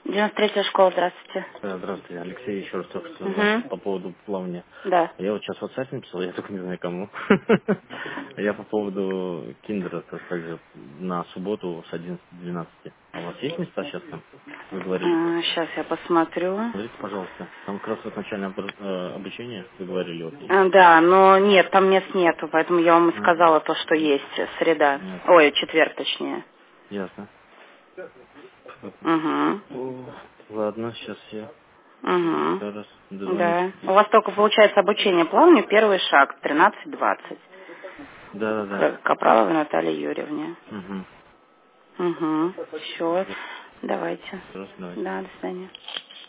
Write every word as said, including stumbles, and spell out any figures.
девяносто третья школа, здравствуйте. Да, здравствуйте, Алексей, еще раз только что Угу. по поводу плавания. Да. Я вот сейчас в WhatsApp написал, я только не знаю кому. Я по поводу киндера, так сказать, на субботу с одиннадцати до двенадцати. А у вас есть места сейчас там? Вы говорили. Сейчас я посмотрю. Смотрите, пожалуйста. Там как раз вот начальное обра- э, обучение, вы говорили. Вот. А, Да, но нет, там мест нету, поэтому я вам и А, сказала то, что есть. Среда. ясно. Ой, четверг точнее. Ясно. Угу. О, ладно, сейчас я Угу. еще раз дозвонюсь. Да. У вас только получается обучение плаванию, первый шаг, тринадцать двадцать. Да, да, да. К Капраловой Наталье Юрьевне. Угу. Угу. Все. Давайте. Раз, давайте. Да, до свидания.